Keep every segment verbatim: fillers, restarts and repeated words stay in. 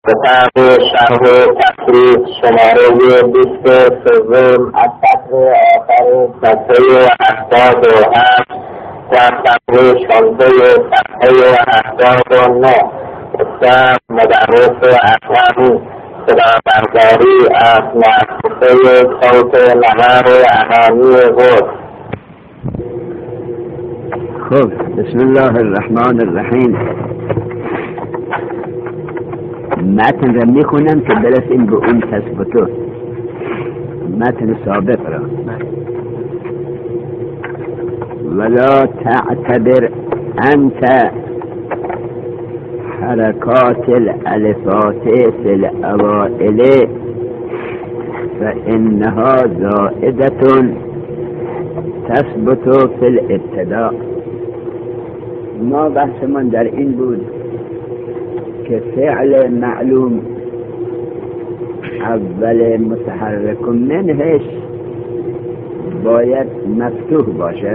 کتاب شرح تفریح شماره بیست سوم از فصل آخر صفحه هفتاد و هفت و صفحه شانزده صفحه هفتاد و نه. استاد مدرس اکرمی خدابرداری از مؤسسه صوت نهر اهانی بود. خب بسم الله الرحمن الرحیم. متن را میخونم که برسیم به اون تثبتو، متن سابق را. ولا تعتبر انت حرکات الالفات فی الاوائل فانها زائدة تثبت فی الابتداء. ما بحثمون در این بود که فعل معلوم اول متحرک منهش باید مفتوح باشه.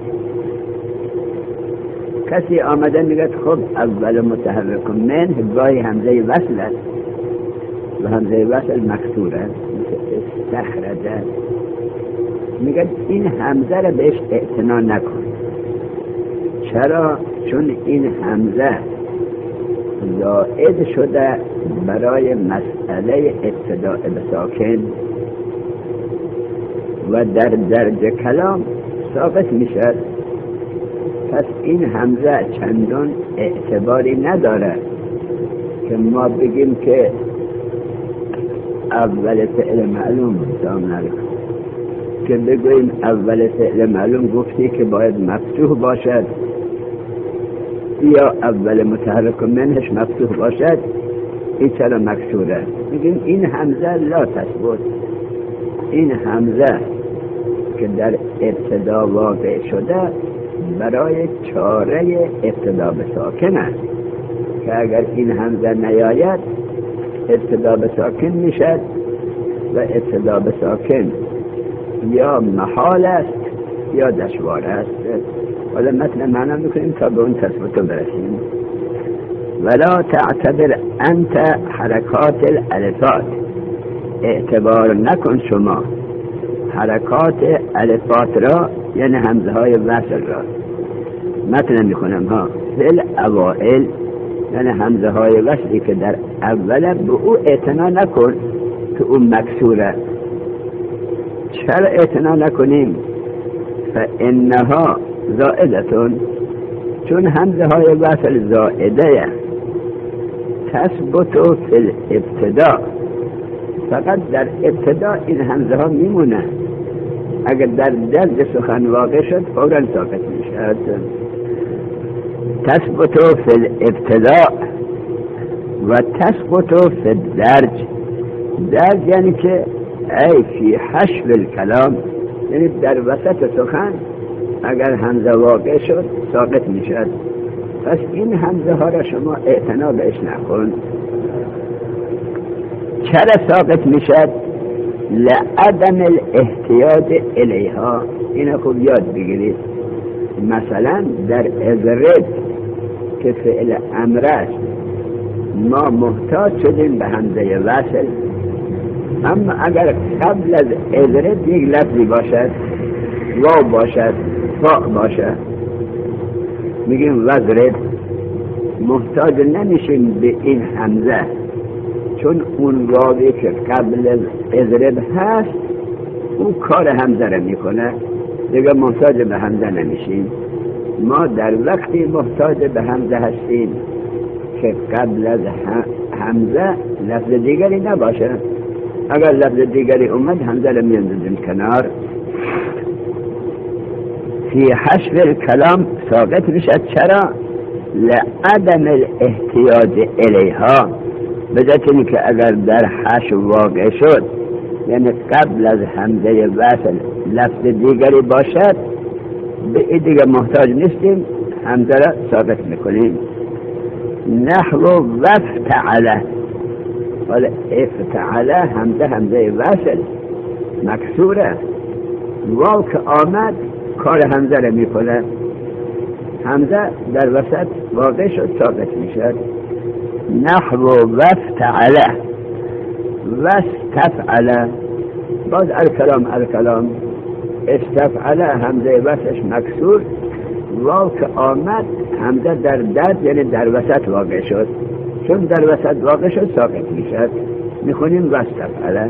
کسی آمده میگه خب اول متحرک منه گاهی همزه وصل است و همزه وصل مکسور است، مثل استخرجه. میگه این همزه را بهش اعتنا نکن. چرا؟ چون این همزه زائد شده برای مسئله ابتداء به ساکن و در درج کلام ثابت میشد. پس این همزه چندان اعتباری نداره که ما بگیم که اول فعل معلوم سامن که بگویم اول فعل معلوم گفتی که باید مفتوح باشد یا اول متحرک منهش مفتوح باشد، این چرا مکسوره؟ میگیم این همزه لا تثبت. این همزه که در ابتدا واقع شده برای چاره ابتدا به ساکن است که اگر این همزه نیاید ابتدا به ساکن میشد و ابتدا به ساکن یا محال است یا دشوار است. حالا متن معنا میکنیم تا به اون تثبتو برسیم. ولا تعتبر انت حرکات الالفات، اعتبار نکن شما حرکات الفات را، یعنی همزه های وصل را. متن میخونم ها. فعل اوائل یعنی همزه های وصلی که در اول به او اعتنا نکن که اون مکسوره. چرا اعتنا نکنیم؟ فانها زائدتون، چون همزه های وصل زائده تثبت فی الابتداء، فقط در ابتدا این همزه ها میمونه. اگر در درج سخن واقع شد فوراً ساکت میشد. تثبت فی الابتداء و تثبت فی الدرج. درج یعنی که ای فی حشو الکلام، یعنی در وسط سخن اگر همزه واقع شد ساقط میشد. پس این همزه ها را شما اعتنا بهش نکن. چرا ساقط میشد؟ لعدم الاحتیاج الیها. اینو خوب یاد بگیرید. مثلا در اضرب که فعل امر است ما محتاج شدیم به همزه وصل، اما اگر قبل از اضرب یک لفظی باشد، واو باشد، فا باشد، میگیم وضرب، محتاج نمیشیم به این همزه، چون اون واوی که قبل از اضرب هست اون کار همزه را میکنه، دیگه محتاج به همزه نمیشیم. ما در وقتی محتاج به همزه هستیم که قبل از همزه لفظ دیگری نباشه. اگر لفظ دیگری اومد همزه را میاندازیم کنار. فی حشو الکلام ساقط میشد. چرا؟ لعدم الاحتیاج الیها، بجای که اگر در حشو واقع شد یعنی قبل از همزه وصل لفظ دیگری باشد به این دیگه محتاج نیستیم، همزه را ساقط میکنیم. نحو وافتعله. حالا افتعله همزه همزه وصل مکسوره، واو که آمد کار همزه را میکنه. همزه در وسط واقع شد ساقط میشد. نحو وافتعله واستفعله. باز الکلام الکلام استفعله همزه وصلش مکسور، واو که آمد همزه در درد یعنی در وسط واقع شد، چون در وسط واقع شد ساکت میشد، میخونیم واستفعله.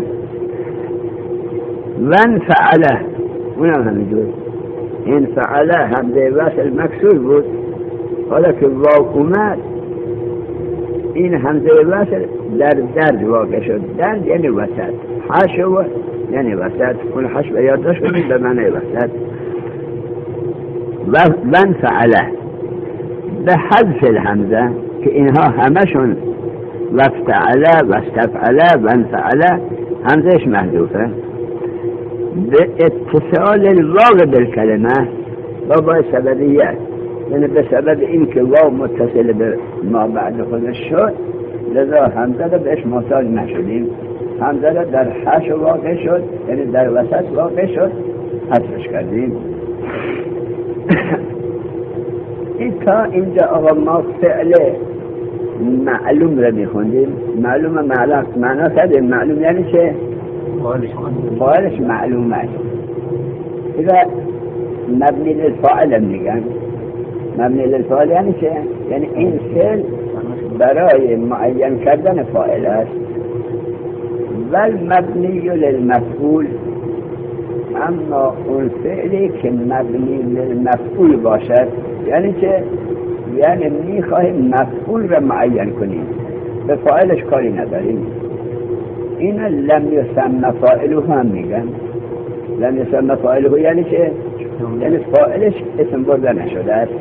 وانفعله اونم همینجور، این فعله همزه وصل مکسور بود، حالا که واو اومد این همزه وصل در درد واقع شد. درد یعنی وسط، حشو یعنی وسط، اون حشو یاد داشت کنید به معنی وسط. وانفعله به حذف الهمزه که اینها همشون وافتعله واستفعله وانفعله همزهش محذوفه، به اتصال الواو بالکلمه با با سببیت، یعنی به سبب این که واو متصل به ما بعد خودش شد لذا همزه رو بهش محتاج نشدیم، همزه رو در حشو واقع شد یعنی در وسط واقع شد حذفش کردیم. این تا اینجا آقا ما فعل معلوم رو میخوندیم. معلوم معلوم معنا کردیم. معلوم یعنی چه؟ فاعلش معلومه. اذا مبنی للفاعل میگن. مبنی للفاعل یعنی چه؟ یعنی این فعل برای معین کردن فاعل است. ول مبنی للمفعول، اما اون فعلی که مبنی للمفعول باشد یعنی چه؟ یعنی میخواهیم مفعول را معین کنیم، به فاعلش کاری نداریم. این لم یسمى فاعله هم میگن. لم یسمى فاعله یعنی چه؟ یعنی فاعلش اسم برده نشده است.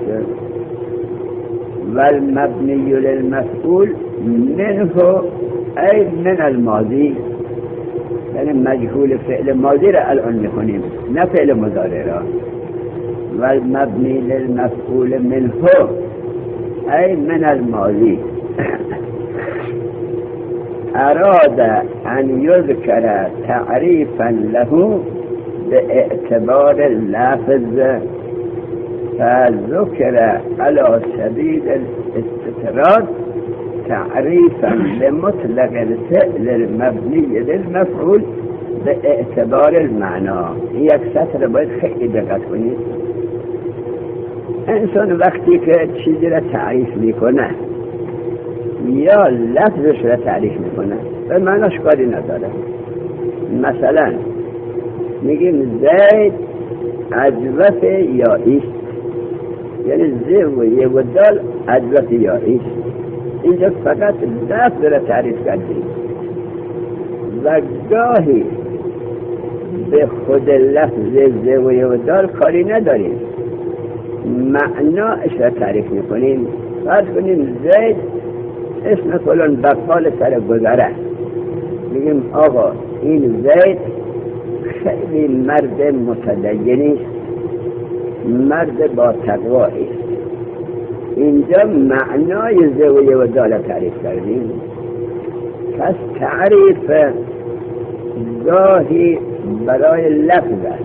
والمبنی للمفعول منه ای من الماضی، یعنی مجهول فعل ماضی را الان میخونیم نه فعل مضارع را. والمبنی للمفعول منه ای من الماضی اراد ان یذکر تعریفا له به اعتبار اللفظ فذکر علی سبیل الاستطراد تعریفا لمطلق الفعل المبنی للمفعول به اعتبار المعنا. یک سطر باید خیلی دقت کنید. انسان وقتی که چیزی را تعریف میکنه یا لفظش را تعریف میکنه به معناش کاری نداره. مثلا میگیم زید عجوف یائیست، یعنی زی و یه و دال عجوف یائیست. اینجا فقط لفظ را تعریف کردیم و گاهی به خود لفظ زی و یه و دال کاری نداریم، معناش را تعریف میکنیم. فرض کنیم زید اسم فلان بقال سر گذره، میگیم آقا این زید خیلی مرد متدینی، مرد با تقوایی. اینجا معنای زویه و داله تعریف کردیم. پس تعریف گاهی برای لفظ است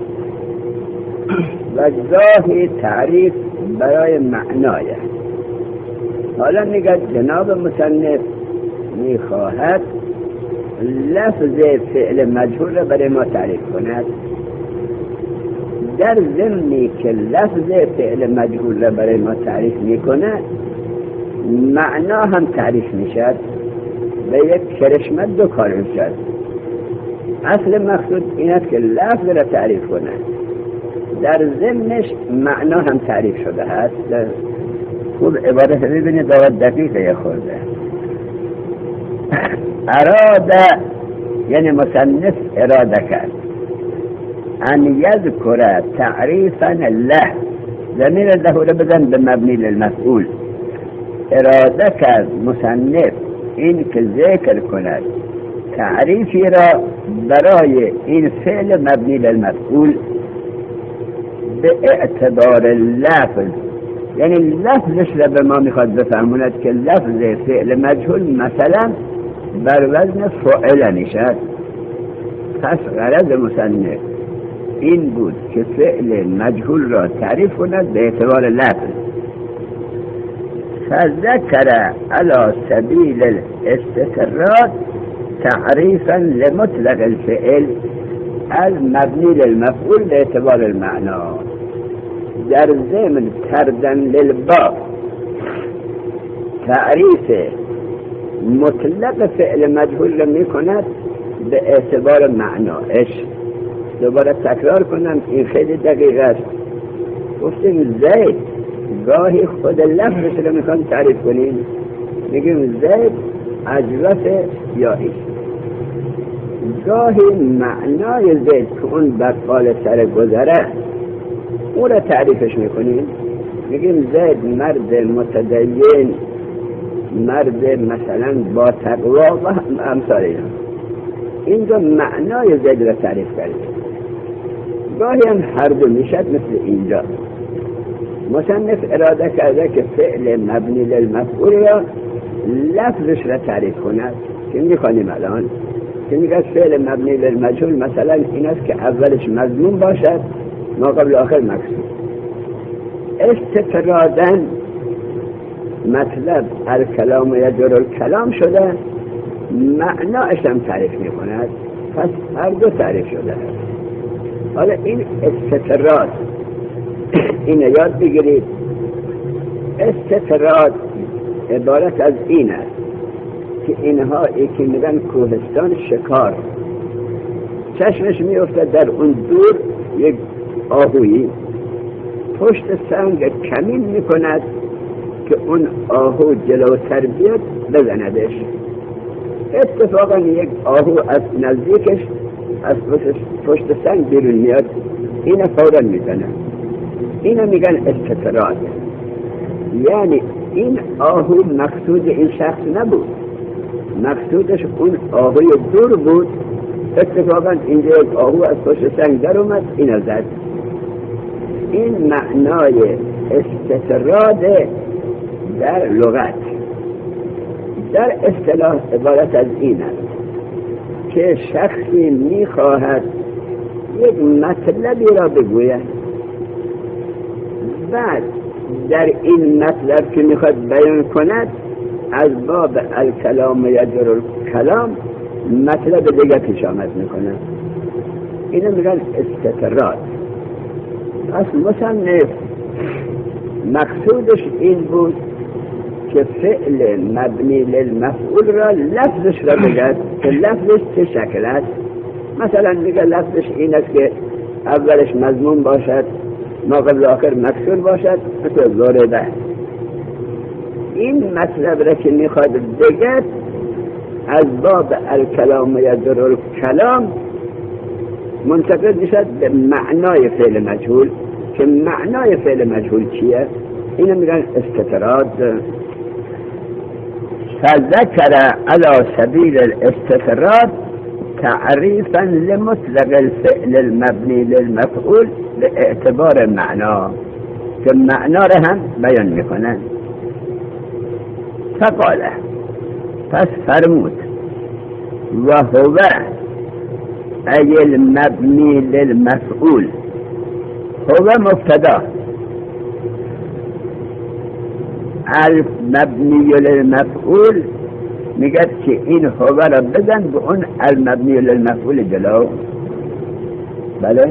و گاهی تعریف برای معنای. حالا میگه جناب مصنف میخواهد لفظ فعل مجهول را برای ما تعریف کند. در ضمنی که لفظ فعل مجهول را برای ما تعریف میکنه معنا هم تعریف میشد. به یک کرشمه دو کار میشد. اصل مقصود این است که لفظ را تعریف کنه، در ضمنش معنا هم تعریف شده هست. خوب عبارت ببینید داود دقیقه یه خورده. اراده یعنی مصنف اراده کرد ان یذکر تعریفا له، ضمیر له رو بزن به مبنی للمفعول. اراده کرد مصنف این که ذکر کند تعریفی را برای این فعل مبنی للمفعول به اعتبار لفظ، یعنی لفظش را به ما میخواد بفهموند که لفظ فعل مجهول مثلا بر وزن فعل نشد. پس غرض مصنف این بود که فعل مجهول را تعریف کند به اعتبار لفظ. فذكر على سبيل الاستطراد تعريفا لمطلق الفعل المبني للمفعول باعتبار المعنى در ضمن کردن للباب تعریف مطلق فعل مجهول می کند به اعتبار معناش. دوباره تکرار کنم این خیلی دقیق است. گفتیم زید گاهی خود لفظش رو میخوام تعریف کنیم، میگیم زید اجوف یایی. گاهی معنای زید که اون بقال سر گذره اون رو تعریفش میکنیم، میگیم زید مرد متدین، مرد مثلا با تقوا و امثال اینا. اینجا معنای زید رو تعریف کردیم. گاهی هم هر دو میشد مثل اینجا. مصنف اراده کرده که فعل مبنی للمفعول را لفظش را تعریف کند که میخوانیم الان که میگه فعل مبنی للمجهول مثلا این است که اولش مضمون باشد ما قبل آخر مکسور. استطرادن مطلب الکلام و یجر الکلام شده، معناش هم تعریف میکند، پس هر دو تعریف شده. حالا این استطراد این یاد بگیرید. استطراد عبارت از این است که اینها یکی میگن کوهستان شکار، چشمش میفته در اون دور یک آهویی پشت سنگ کمین میکند که اون آهو جلوتر بیاد بزندش. اتفاقا یک آهو از نزدیکش از پشت سنگ بیرون میاد، اینو فورا میزنه. اینو میگن استطراد. یعنی این آهو مقصود این شخص نبود، مقصودش اون آهوی دور بود. اتفاقا اینجا یک آهو از پشت سنگ در اومد، اینو زد. این معنای استطراد در لغت. در اصطلاح عبارت از این است که شخصی میخواهد یک مطلبی را بگوید، بعد در این مطلب که میخواد بیان کند از باب الکلام یجر الکلام مطلب دیگه پیش آمد میکنه. اینو میگن استطراد. پس مصنف مقصودش این بود که فعل مبنی للمفعول را لفظش را بگد که لفظش چه شکل است. مثلا میگه لفظش این است که اولش مضمون باشد ما قبل آخر مکسور باشد، مثل ضربه. این مطلب را که میخواد بگد از باب الکلام یجر الکلام منتقل میشد به معنای فعل مجهول که معنای فعل مجهول چیه؟ اینو میگن استطراد. فذكر على سبيل الاستطراد تعريفا لمطلق الفعل المبني للمفعول باعتبار معنا که معنا را هم بیان میکنن. فقال پس فرمود و هو ای المبنی للمفعول. هو مبتدا، المبنی للمفعول میگه که این هو را بزن به اون المبنی للمفعول جلو. بله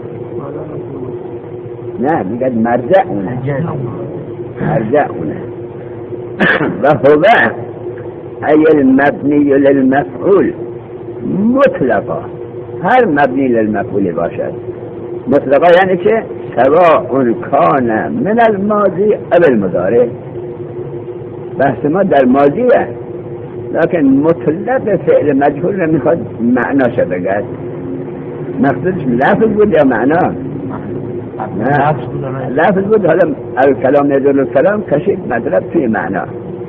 نه میگه مرجع اونه، مرجع اونه. و هو ای المبنی للمفعول مطلقا، هر مبنی للمفعول باشد. مطلقا یعنی که سواء کان من الماضی او المضارع. بحث ما در ماضیه، لكن مطلق فعل مجهول رو میخواد معناش بگد. مقصودش لفظ بود یا معنا؟ نه لفظ بود. حالا الکلام یجر الکلام کشید مطلب توی معنا.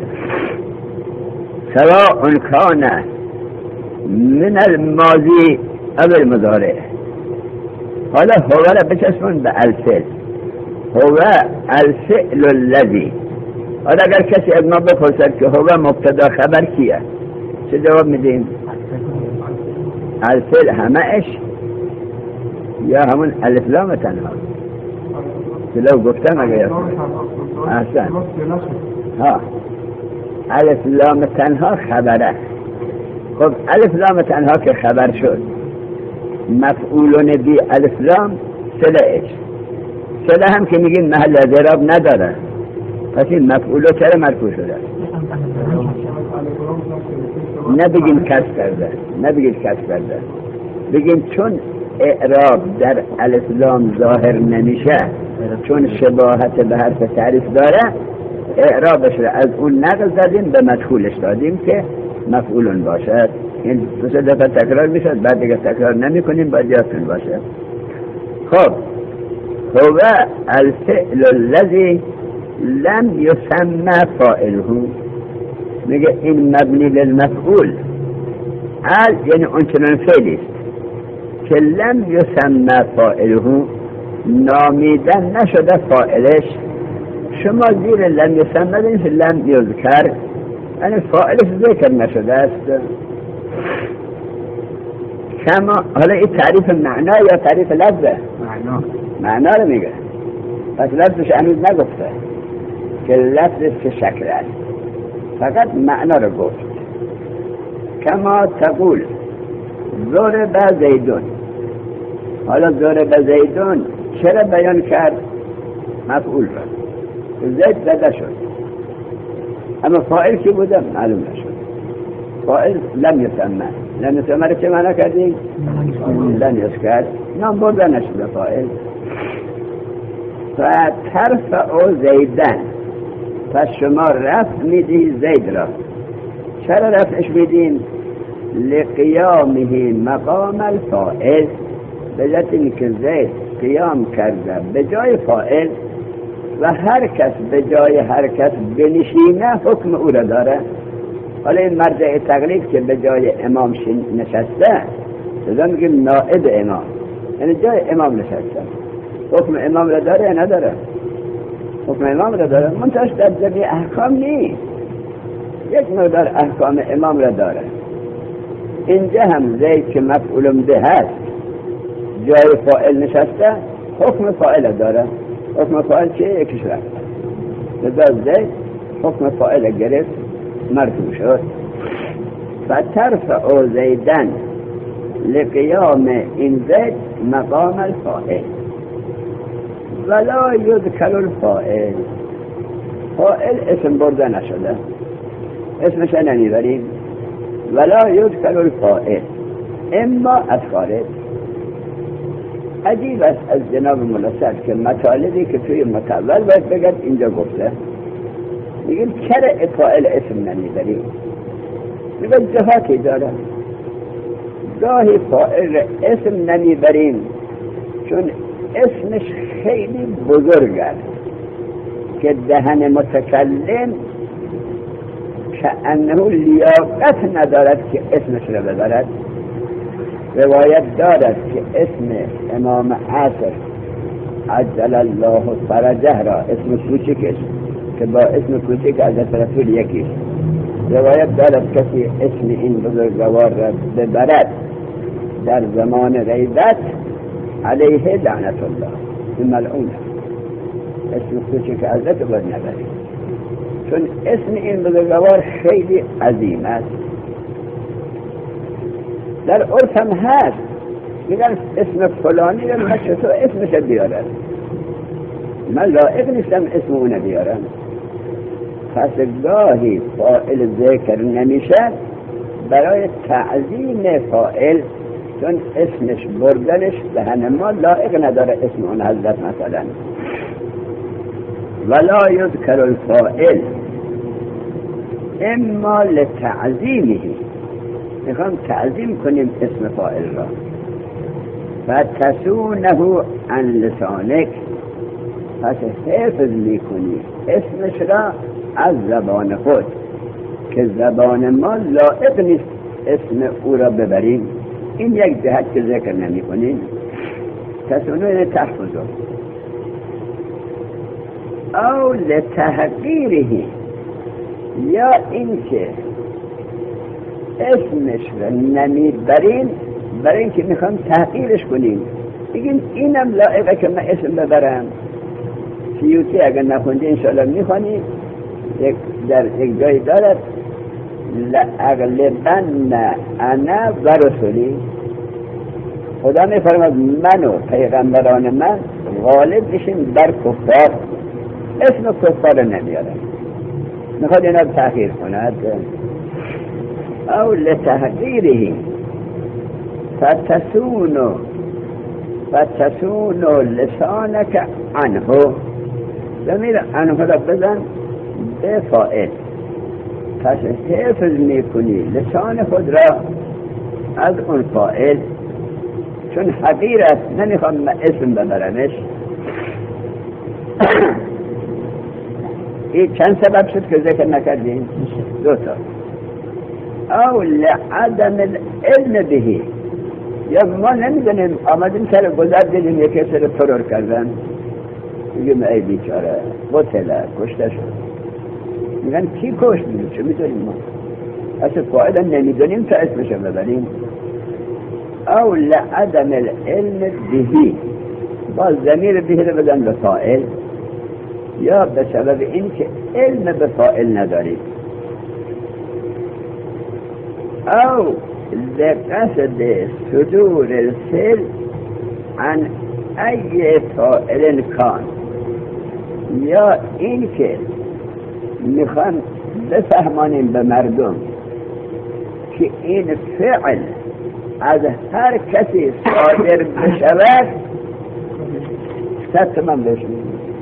سواء کان من الماضی او المضارع. حالا هو را بچسبون به الفعل. هو الفعل الذی. حالا اگر کسی از ما بپرسد که هو مبتدا خبر کیه، چه جواب میدیم؟ الفعل همهش یا همون الف لام تنها؟ لو گفتم اگر احسن ها الف لام تنها خبره. خب الف لام تنها که خبر شد، مفعولون بی الف لام صله اش صله هم که میگیم محل اعراب نداره، پس این مفعولو چرا مرفوع شده؟ نبگیم کسب کرده، نبگیم کسب کرده، بگیم چون اعراب در الف لام ظاهر نمیشه، چون شباهت به حرف تعریف داره، اعرابش رو از اون نقل دادیم به مدخولش دادیم که مفعولون باشد. این دو سه دفعه تکرار میشد، بعد دیگه تکرار نمی کنیم، باید یادتون باشه. خب هو الفعل الذي لم يسمى فاعله، میگه این مبنی للمفعول، ال یعنی اون چنان فعلی است که لم یسمى فاعله، نامیدن نشده فاعلش. شما زیر لم یسمى بینید لم یذکر، یعنی فاعلش ذکر نشده است. کما حالا این تعریف معنا یا تعریف لفظه؟ معنا معنا رو میگه، پس لفظش هنوز نگفته که لفظش که شکل است، فقط معنا رو گفت. کما تقول ضرب زیدون، حالا ضرب زیدون چرا بیان کرد؟ مفعول را، زید زده شد، اما فاعل کی بوده؟ معلوم نشد. فاعل لم یسمى، لم یسمى رو چه معنی کردیم؟ لم یذکر، نام برده نشده فاعل. فترفع زیدن، پس شما رفع میدی زید را. چرا رفعش میدین؟ لقیامه مقام الفاعل، به جهت اینکه زید قیام کرده به جای فاعل و هر کس به جای هر کس بنشینه حکم او را داره. حالا این مرجع تقلید که به جای امام نشسته، لذا میگیم نائب امام، یعنی جای امام نشسته، حکم امام را داره یا نداره؟ حکم امام را داره، منتهاش در جمعی احکام نیست، یک مقدار احکام امام را داره. اینجا هم زید که مفعول به هست جای فاعل نشسته، حکم فاعل داره. حکم فاعل چیه؟ یکیش رفت، لذا زید حکم فاعل گرفت، مرفوع شد. فترفع زیدن لقیام این زید مقام الفاعل ولا یذکر الفاعل، فاعل اسم برده نشده، اسمش نمیبریم. ولا یذکر الفاعل اما از خارج. عجیب است از جناب ملاسد که مطالبی که توی متول باید بگد اینجا گفته. میگیم چرا فاعل اسم نمیبریم؟ میگه جهاتی داره، گاهی فاعل اسم نمیبریم چون اسمش خیلی بزرگ است که دهن متکلم که انه لیاقت ندارد که اسمش رو ببرد. روایت دارد که اسم امام عصر عجل الله فرجه را، اسم کوچکش که با اسم کوچک حضرت رسول یکیش، روایت دارد کسی اسم این بزرگوار را ببرد در زمان غیبت علیه لعنت الله، این ملعونه. اسم کوچک حضرت باید نبرید چون اسم این بزرگوار خیلی عظیم است. در عرف هم هست، میگن اسم فلانی رو میگه تو اسمش بیارد، من لایق نیستم اسم اون بیارم. پس گاهی فاعل ذکر نمیشه برای تعظیم فاعل، چون اسمش بردنش دهن ما لایق نداره اسم اون حضرت مثلا. ولا یذکر الفاعل اما لتعظیمه، میخوام تعظیم کنیم اسم فاعل را. فتسونه عن لسانک، پس حفظ میکنی اسمش را از زبان خود که زبان ما لایق نیست اسم او را ببریم. این یک جهت که ذکر نمی کنیم. تسونه تحفظه او لتحقیره، یا اینکه اسمش را نمیبریم برای اینکه میخوام تحقیرش کنیم، بگیم اینم لایقه که من اسم ببرم. سیوطی اگر نخوندی انشاءالله میخوانی، یک در یک جای دارد لأغلبن انا و رسولی، خدا می فرماد من و پیغمبران من غالب بشیم بر کفار، اسم کفار نمیارم، میخواد اینا تحقیر کند. او لتحقیره فتسونو فتسونو لسانک عنه، ضمیر عنه را بزن به فاعل، پس حفظ میکنی لسان خود را از اون فاعل، چون حقیر است نمیخوام اسم ببرمش. این چند سبب شد که ذکر نکردیم؟ دو تا. او لعدم العلم بهی، یا ما نمیدونیم، آمدیم سر گذر دیدیم یکی سر ترور کردن، میگیم ای بیچاره قتله کشته شد، میگن کی کشت؟ میگیم چه میدونیم ما، اصلا قاعده نمیدونیم تا اسمشو ببریم. او لعدم العلم بهی، باز ضمیر بهی رو بدن به فاعل، یا به سبب این که علم به فاعل نداریم. او لقصد صدور الفعل عن ای فاعل کان، یا این که میخوان بفهمانیم به مردم که این فعل از هر کسی صادر بشود صد من بشنیم،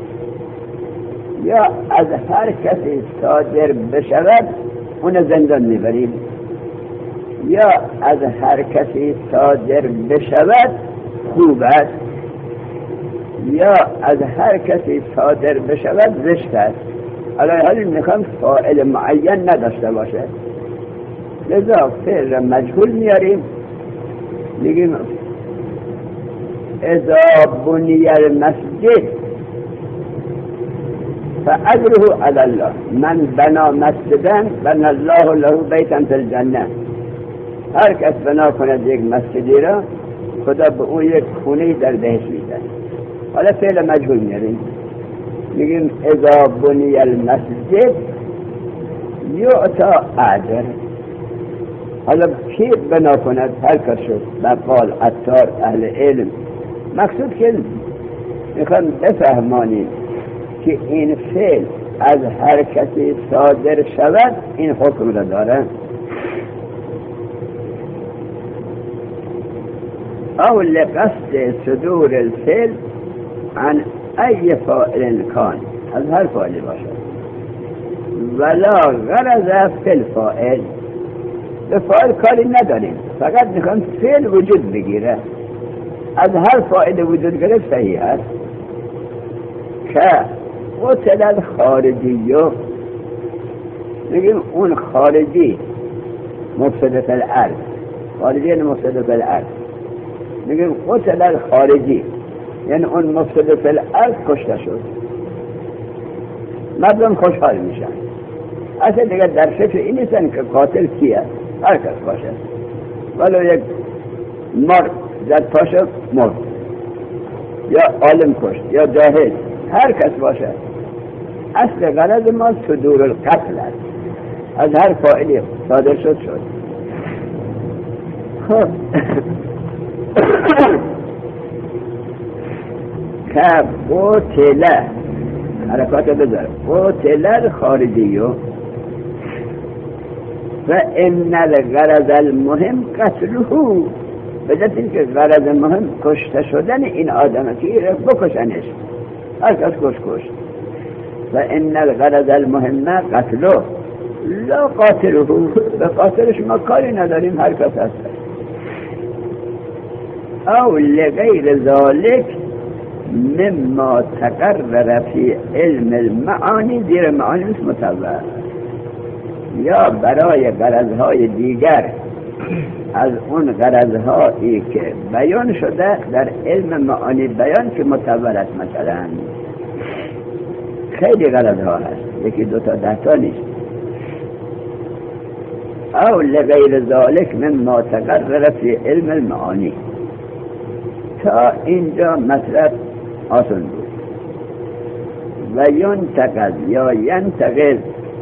یا از هر کسی صادر بشود اون زندان میبریم، یا از هر کسی صادر بشود خوب است، یا از هر کسی صادر بشود زشت است. علی حال میخوام فاعل معین نداشته باشه، لذا فعل مجهول میاریم، میگیم اذا بنی المسجد فاجره علی الله، من بنا مسجدن بنا الله له بیتا فی الجنه، هر کس بنا کند یک مسجدی را خدا به او یک خونه در بهشت میده. حالا فعل مجهول میاریم، میگیم اذا بنی المسجد یعطا اجر، حالا کی بنا کند؟ هر کس شد، بقال، عطار، اهل علم. مقصود که میخوان بفهمانیم که این فعل از هر کسی صادر شود این حکم را داره. او لقصد صدور الفعل عن ای فاعل کان، از هر فاعلی باشد، ولا غرض فی الفاعل، به فاعل کاری نداریم، فقط میخوام فعل وجود بگیره، از هر فاعل وجود گرفت صحیح است. که قتل الخارجی، میگیم اون خارجی مفسدت الارض، خارجی یعنی مفسدت الارض، میگیم قتل الخارجی یعنی اون مفسدت الارض کشته شد، مردم خوشحال میشن، اصلا دیگر در فکر این نیستن که قاتل کیه، هر کس باشه، ولو یک مرد زد پاشو مرد، یا عالم کشت یا جاهل، هر کس باشه، اصل غرض ما صدور القتل است، از هر فاعلی صادر شد شد. خب که قتله حرکات بذار، قتله خارجیو و ان الغرض المهم قتله، بجد این که غرض مهم کشته شدن این آدم که بکشنش، هر کس کش کش. و ان الغرض المهم قتله لا قاتله، به قاتلش ما کاری نداریم، هر کس هست. او لغیر ذالک مما تقرر فی علم المعانی، زیر معانی مثل متوقع، یا برای غرضهای دیگر از اون غرضهایی که بیان شده در علم معانی بیان که متوقع است، مثلا خیلی غرضها هست، یکی دوتا ده تا نیست. او لغیر ذالک مما تقرر فی علم المعانی، تا اینجا مطلب آسان بود. و ینتقل یا ینتقل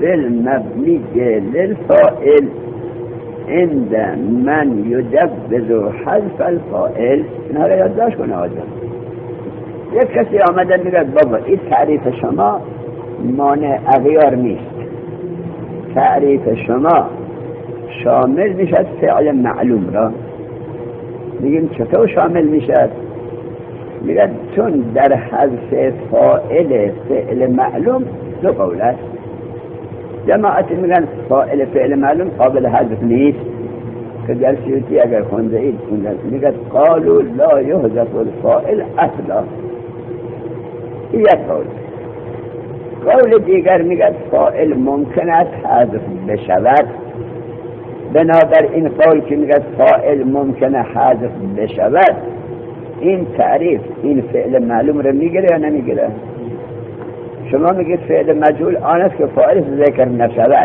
بالمبني للفاعل عند من يجوز حذف الفاعل. اینها را یادداشت کنه آجا. یک کسی آمده میگه بابا این تعریف شما مانع اغیار نیست، تعریف شما شامل میشد فعل معلوم را. میگیم چطور شامل میشد؟ میگه چون در حذف فاعل فعل معلوم دو قول است. جماعت میگن فاعل فعل معلوم قابل حذف نیست، که در سیوطی اگر خونده اید میگه قالوا لا یحذف الفاعل اصلا. یک قول. قول دیگر میگه فاعل ممکن است حذف بشود. بنابر این قول که میگه فاعل ممکن است حذف بشود، این تعریف این فعل معلوم رو میگیره یا نمیگیره؟ شما میگید فعل مجهول آن است که فاعل ذکر نشود.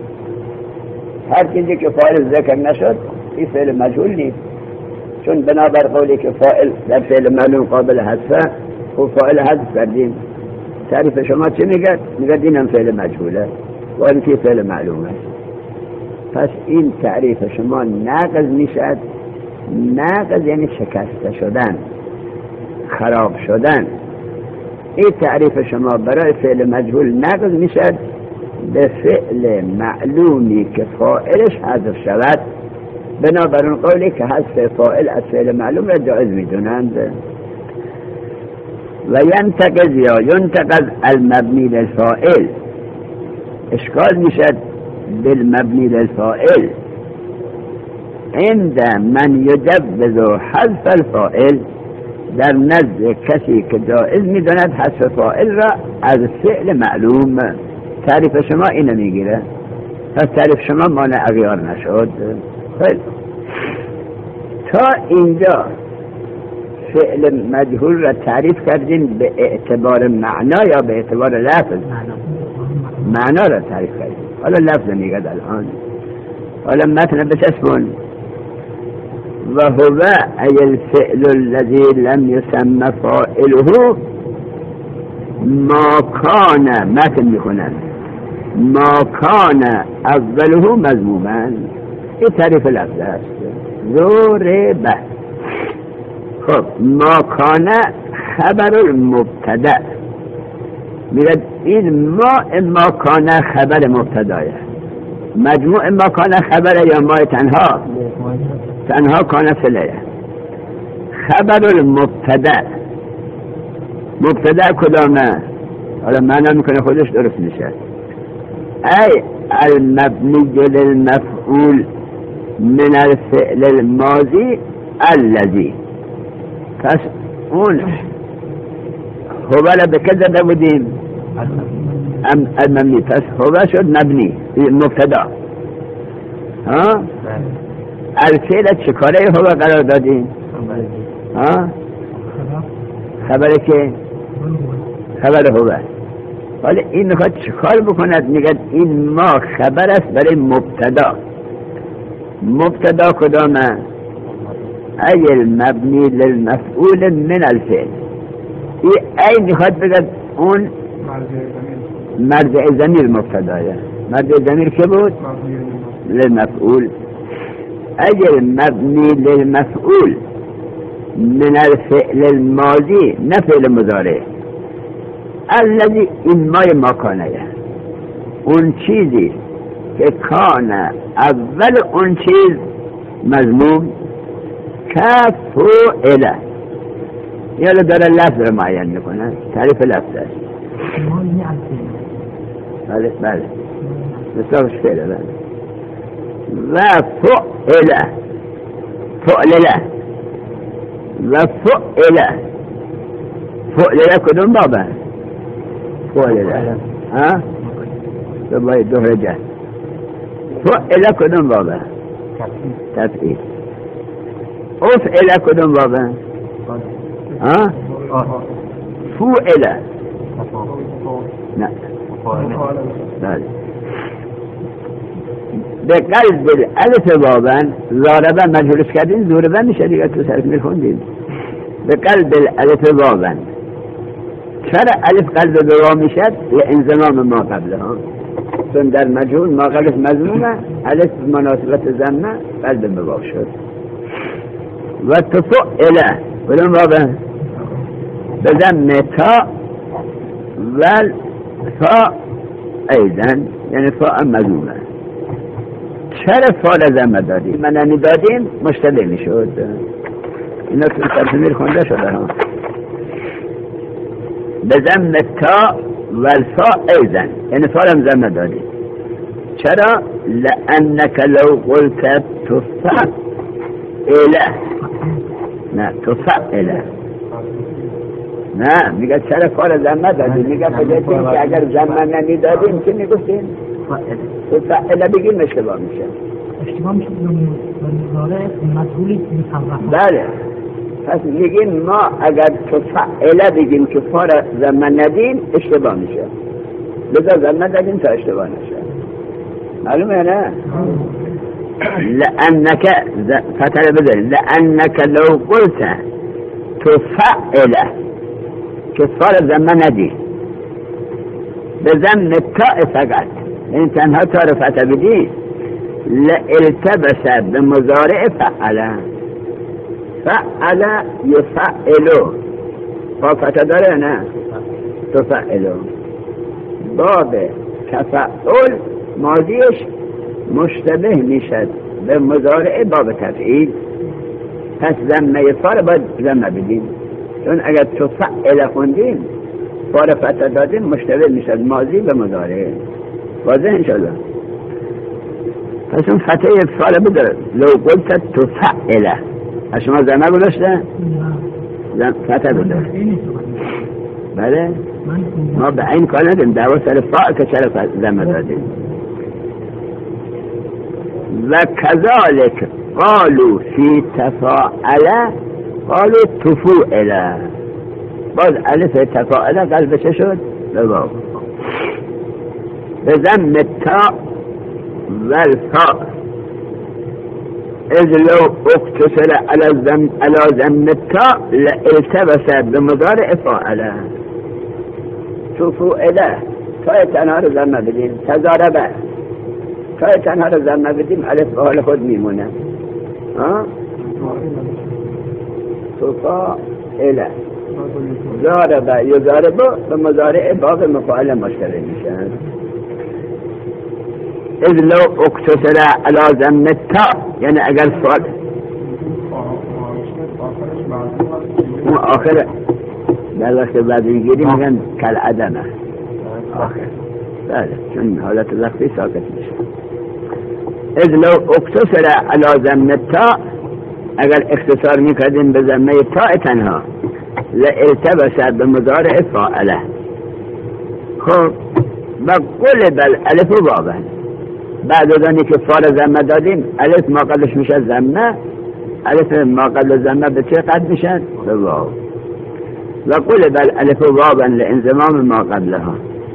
هر چیزی که فاعل ذکر نشد این فعل مجهول نیست، چون بنابر قولی که فاعل در فعل معلوم قابل حذفه و فاعل حذف کردیم. تعریف شما چه میگه؟ میگه اینم فعل مجهوله و این که فعل معلومه. پس این تعریف شما ناقض میشد. ناقض یعنی شکسته شدن، خراب شدن. این تعریف شما برای فعل مجهول ناقض میشد به فعل معلومی که فاعلش حذف شود، بنابر اون قولی که حذف فاعل از فعل معلوم را جائز میدونند. و ینتقض یا ینتقض المبنی للفاعل، اشکال میشد بالمبنی للفاعل عند من یجوز حذف الفاعل، در نزد کسی که جائز میداند حذف فاعل را از فعل معلوم. تعریف شما اینو میگیره، پس تعریف شما مانع اغیار نشد. خیلی تا اینجا فعل مجهول را تعریف کردیم به اعتبار معنا یا به اعتبار لفظ؟ معنا را تعریف کردیم. حالا لفظ میگه الان. حالا متن بچسبون. و هو ای الفعل الذي لم يسمى فاعله ما کان، متن میخونن، ما کان اوله مذموما. این تعریف لفظ است. ضرب. خب ما کان خبر المبتدا. میگه این ما ما کان خبر مبتدایه، مجموع ما کان خبر یا ما تنها تنها کان فعلیه. خبر المبتدا، مبتدا کدامه؟ حالا معنا میکنه خودش درست میشه. ای المبنی للمفعول من الفعل الماضی الذی. پس اون هو را به که زده بودیم؟ المبنی. پس هو شد مبنی مبتدا. ها الفعل چه کاره هو قرار دادیم؟ ها خبره که خبر هو. حالا این میخواد چه کار بکند؟ میگه این ما خبر است برای مبتدا. مبتدا کدامه؟ ای المبنی للمفعول من الفعل. ای ای میخواد بگه اون مرجع ضمیر مبتدایه. مرجع ضمیر که بود؟ للمفعول. ای المبنی للمفعول من الفعل الماضی، نه فعل مضارع. الذی این مای ما کانه، اون چیزی که کان اول اون چیز مضموم کفعله. یالا داره لفظ رو معین میکنه، تعریف لفظ است. بله بله مستقش فعله. بله و فعله فعله و فعله. فعله کدوم بابه؟ فعله. ها تو باید دو رجه. فعله کدوم بابه؟ تفعیل. افعله کدوم بابه؟ ها فعله. نه بله. به قلب الف بابن ضاربه مجهولش کردین ضربه میشه دیگه، تو سرک میخوندیم. به قلب الف بابن، چرا الف قلب به وا میشد؟ یه انضمام ما قبل ها. وقت در مجهول ما قبل مضمومه الف مناسبت زمه قلب بباب شد و تفعله بدون بابه بزم تا و فا ایضا یعنی فا مضمومه. چرا فا را زمه دادیم؟ من نمی دادیم مشتبه می شد. اینا تو ترجمه خونده شده ها. بزم تا و الفا ایضا یعنی فا را زمه دادیم. چرا؟ لأنك لو قلت تفعله نه تفعله نه میگه چرا فا را زمه دادیم؟ میگه بجایتیم که اگر زمه نمی دادیم چه میگفتیم؟ تفعله بگیم اشتباه میشه. اشتباه میشه مضارع مجهولی مصرف. بله پس میگیم ما اگر تفعله بگیم که فا را زمه ندیم اشتباه میشه. لذا زمه دادیم تا اشتباه نشه. معلومه نه؟ لأنك فتح بدل لأنك لو قلت تفعله که فا را زمه ندی بزم التاء فقط این تنها تا را فتح بدی لالتبس بمضارع فعله فعله یفعلو با فتح داره نه تفعلو باب تفعل ماضیش مشتبه میشد به مضارع باب تفعیل پس زمه فا را باید زمه بدیم چون اگر تفعل خوندیم فا را فتح دادیم مشتبه میشد ماضی به مضارع. واضح انشاءالله. پس اون فتح فا را بدار لو قلت تفعله از شما زمه گذاشته فتح بدار. بله ما به این کار ندیم دعوا سر فا که چرا زمه دادیم. و كذلك قالوا في تفاعل قالوا تفوعل باز الف تفاعل قلب چه شد؟ بباب بزم التاء والفاء اذ لو اقتصر على الزم على زم التاء لالتبس بمضارع فاعل تفوعل تاء تنها رو زمه بدیم تضاربه تای تنها رو زمه بدیم الف به حال خود میمونه ها تفاعله ضاربه یضاربه به مضارع باب مفاعل مشتبه میشن. اذ لو اقتصر على ضم التاء یعنی اگر فعل آخر در وقت بعد میگیری میگن کل عدمه آخر بله چون حالت لفظی ساکت میشه. اذ لو اقتصر على ضم التاء اگر اختصار میکردیم به ضمه تاء تنها لالتبس بمضارع فاعله. خب و قلب الالف بابا بعد از آنی که فا را ضمه دادیم الف ما قبلش میشه ضمه الف ما قبل ضمه به چه قد میشه؟ به واو. و قلب الالف بابا لانضمام ما قبلها.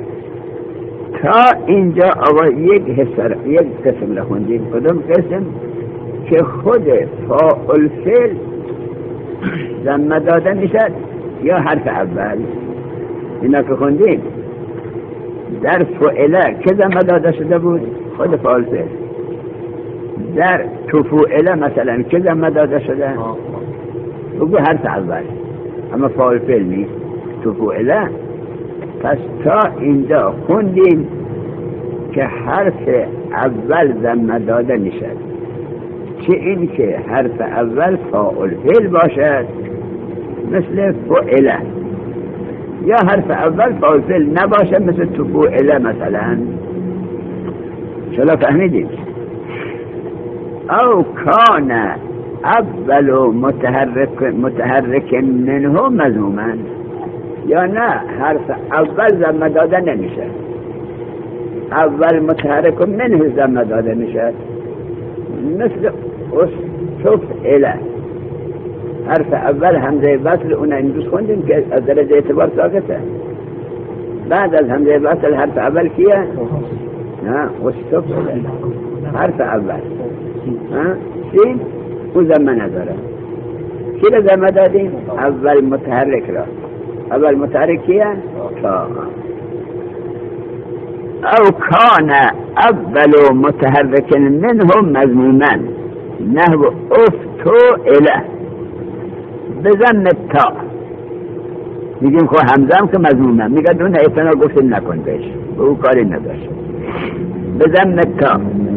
تا اینجا آقا یک حصر یک قسم لخوندیم. کدوم قسم؟ که خود فاعل فعل ضمه داده میشد یا حرف اول. اینا که خوندیم در فعله که ضمه داده شده بود؟ خود فاعل فعل. در تفوعله مثلا که ضمه داده شده؟ بگو حرف اول اما فاعل فعل نیست تفوعله. پس تا اینجا خوندیم که حرف اول ضمه داده میشد چه این که حرف اول فاعل فعل باشد مثل فعله یا حرف اول فاعل فعل نباشه مثل تفوعله مثلا. چلا فهمیدیم؟ او کان اول متحرک متحرک منه مضموما یا نه حرف اول ضمه داده نمیشه اول متحرک منه ضمه داده میشه مثل استفعله حرف اول همزه وصل اون امروز خوندیم که از درجه اعتبار ساکته. بعد از همزه وصل حرف اول کیه؟ نه استفعله حرف اول سین او ضمه نداره. کی را ضمه دادیم؟ اول متحرک را. اول متحرک کیه؟ تا او کان اول متحرک منهم مضموما نحو افتو اله بزن تا میگیم خب حمزه هم که مضمومه میگه دون اعتنا گفت نکن بهش به او کاری نداشت بزن تا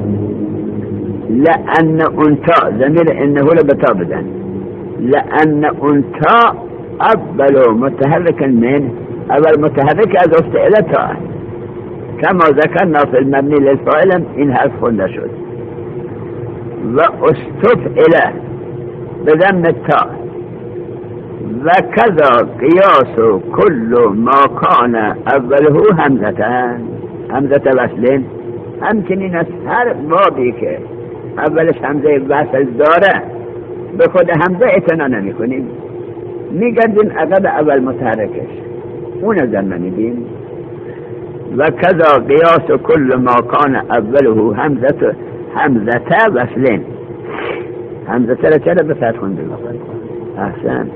لأن انتا ضمیر انه رو بتا بدن لأن انتا اول متحرک من اول متحرک از افت اله تا كما ذكرنا في المبني للفاعل این حرف خونده شد و استفعل بضم التاء و كذا قياس كل ما كان اوله همزتان همزه وصل همچنین از هر بابی که اولش همزه وصل داره به خود همزه اعتنا نمی کنیم میگردیم عقب اول متحرکش اون از ضمه میدیم و كذا قياس كل ما كان اوله همزه همزه وصل همزه را چرا به فتح خوندیم احسن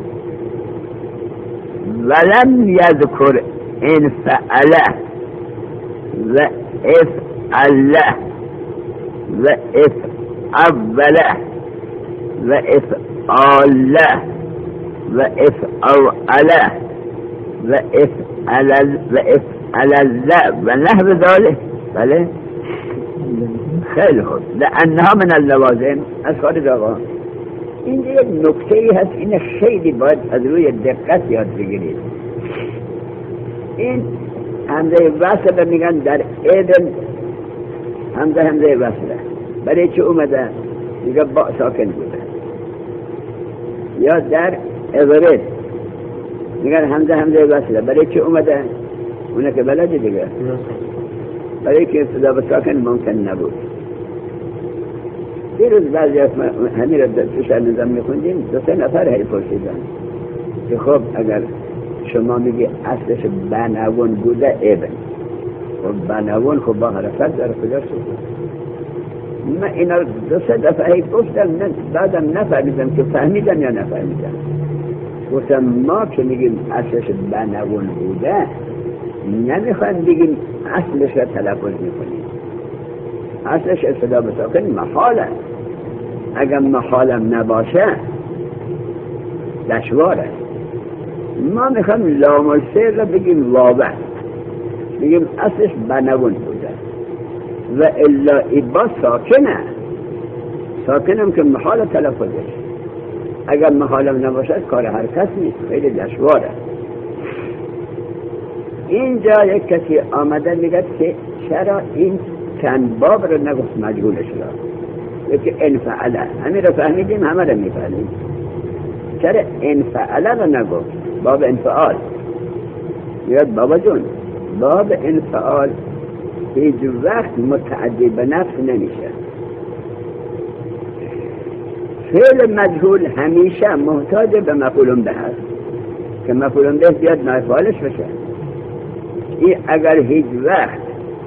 ولم يذكر ان فعل و افعل و افعل و افعال و افعل و افعل و افعل و نحو ذلك بله خیلی خوب لانها من اللوازم از خارج آقا اینجا یک نکته ای هست این خیلی باید از روی دقت یاد بگیرید این همزه وصله میگن در ادن همزه همزه وصله برای چه اومده میگه با ساکن بوده یا در اضرد میگن همزه همزه وصله برای چه اومده اونه که بلده دیگه برای که ابتدا به ساکن ممکن نبود دیروز بعضی از همین را توشن نظام میخوندیم دو سه نفر هی پرسیدن که خب اگر شما میگی اصلش بنوون بوده ابن خب بنوون خب با حرفت در کجا شد من اینا دو سه دفعه هی گفتم بعدم نفهمیدم که فهمیدم یا نفهمیدم گفتم ما که میگیم اصلش بنوون بوده نمیخوایم بگیم اصلش را تلفظ میکنیم اصلش ابتدا به ساکن محاله اگر محالم نباشه دشواره ما میخوایم لام الفعل را بگیم واو بگیم اصلش بنوون بوده و الا ای با ساکنه ساکنم که محال تلفظش اگر محالم نباشه کار هر کس نیست خیلی دشواره اینجا یک کسی آمده میگه که چرا این چند باب رو نگفت مجهولش را یکی انفعله همین رو فهمیدیم همه رو میفهمیم چرا انفعله رو نگفت باب انفعال یاد بابا جون باب انفعال هیچ وقت متعدی به نفس نمیشه فعل مجهول همیشه محتاج به مفعول به هست که مفعول به بیاد مفعولش بشه این اگر هیچ وقت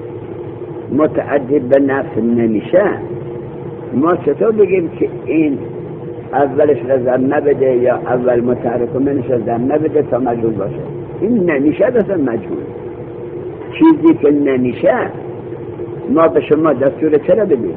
متعدی به نفس نمیشه ما چطور بگیم که این اولش را ضمه بده یا اول متحرک منش را ضمه بده تا مجهول باشه این نمیشه بسن مجهول چیزی که نمیشه ما به شما دستور چرا بدیم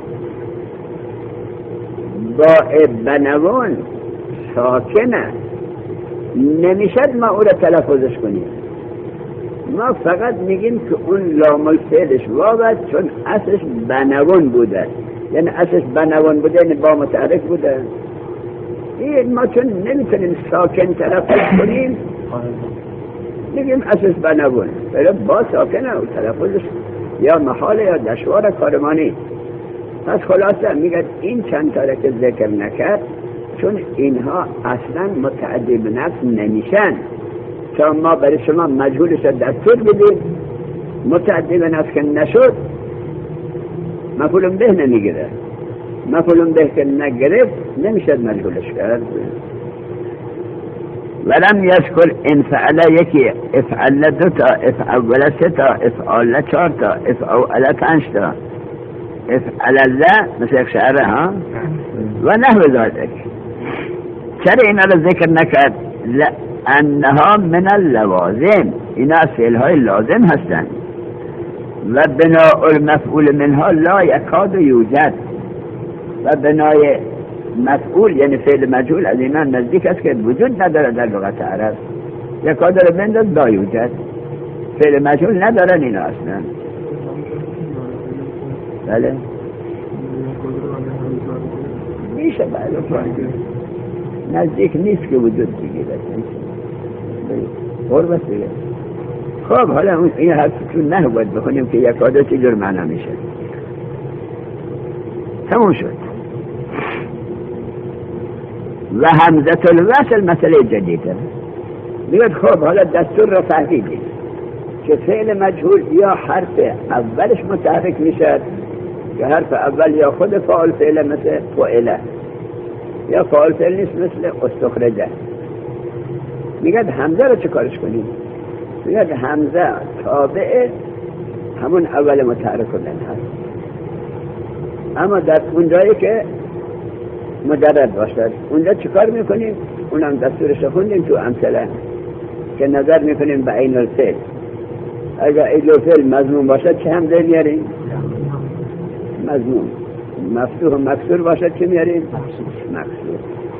با بنوان ساکنه نمیشد ما او را تلفظش کنیم ما فقط میگیم که اون لام الفعلش واو چون اصلش بنوان بوده یعنی اصلش بنوان بوده یعنی با متحرک بوده این ما چون نمیتونیم ساکن تلفظ کنیم میگیم اصلش بنوان ولی با ساکنه و تلفظش یا محاله یا دشوار کارمانی پس خلاصه میگه این چند تا که ذکر نکرد چون اینها اصلا متعدی به نفس نمیشن تا ما برای شما مجهولش را دستور بدیم متعدی به نفس که نشد مفعول به نمیگیره مفعول به که نگرفت نمیشد مجهولش کرد ولم یذکر ان فعل یکی افعل دو تا افعل سه تا افعل چهار تا افعل پنج تا افعل الله مثل یک شعره ها و نحو ذلك چرا اینا را ذکر نکرد لانها من اللوازم اینا فعل های لازم هستند و بناء المفعول منها لا یکاد یوجد، و بنای مفعول یعنی فعل مجهول از اینا نزدیک است که وجود نداره در لغت عرب. یکاد رو بنداز لا یوجد، فعل مجهول ندارن اینا اصلا. بله میشه بعد نزدیک نیست که وجود بگیرد قربت دیگه. خب حالا اون این حرف تو نه باید بخونیم که یکادا چی جور معنا میشه. تموم شد. و همزه الوصل مسئله جدیده. میگه خب حالا دستور را فهمیدید که فعل مجهول یا حرف اولش متحرک میشد، یا حرف اول یا خود فاعل فعل مثل فعله، یا فاعل فعل نیست مثل استخرجه. میگه همزه رو چه کارش کنیم؟ میگه همزه تابع همون اول متحرک کردن هست، اما در اونجایی که مجرد باشد اونجا چه کار میکنیم؟ اونم دستورش خوندیم تو امثله که نظر میکنیم به عین الفعل. اگر عین الفعل مضمون باشد چه همزه میاریم؟ مضمون. مفتوح و مکسور باشد چه میاریم؟ مکسور.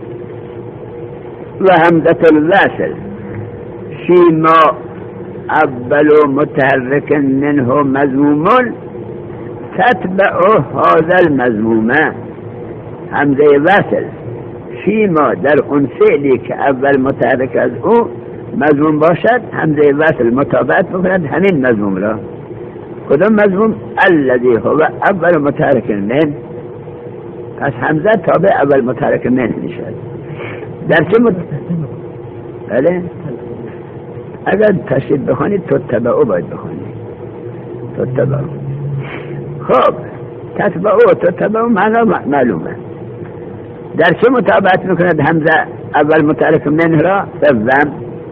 و همزه الوصل فيما اول متحرك منه مضموم تتبع هذا المضموم. همزه وصل فيما در اون فعلی که اول متحرک از او مضموم باشد همزه وصل متابعت بکند همین مضموم را. کدام مضموم؟ الذي هو اول متحرک من. پس همزه تابع اول متحرک من میشد. در چه مت... بله اگر تشدید بخونید تتبعو باید بخونید. تتبعو. خب تتبعو تتبعو معنا معلومه. در چه مطابقت میکند همزه اول متحرک من را؟ سوم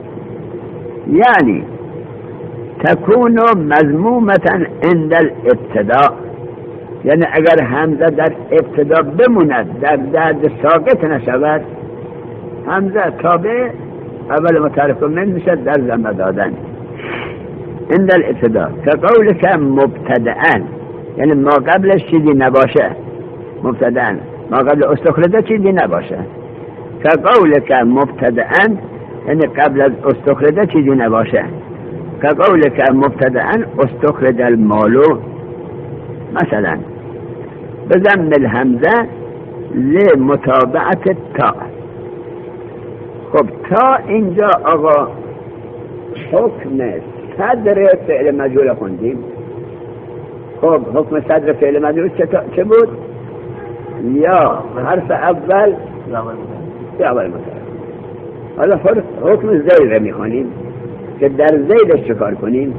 یعنی تكون مضمومة عند الابتداء، یعنی اگر همزه در ابتدا بموند در درد ساقط نشود همزه تابع اول متحرک من میشد در ضمه دادن عند الابتداء. که قولک مبتدئا یعنی ما قبلش چیزی نباشه، مبتدئا ما قبل استخرجه چیزی نباشه. که قولک مبتدئا یعنی قبل از استخرجه چیزی نباشه. که قولک مبتدئا استخرج المالو مثلا بضم الهمزه لمتابعت تا. خب تا اینجا آقا حکم صدر فعل مجهول خوندیم. خب حکم صدر فعل مجهول چه بود؟ یا حرف اول یا اول متحرک. حالا حکم زید رو میخونیم که در زیدش چه کار کنیم؟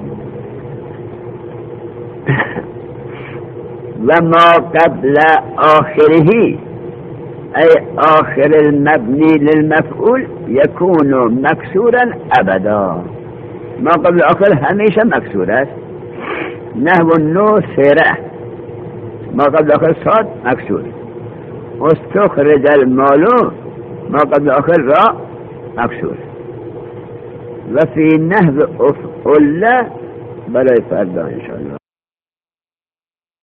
و ما قبل آخرهی ای آخر المبنی للمفعول یکون مکسورا ابدا. ما قبل آخر همیشه مکسور است. نحو نو سره ما قبل آخر صاد مکسور. استخرج المالو ما قبل آخر را مکسور. و فی نحو افعل برای فردا انشاءالله.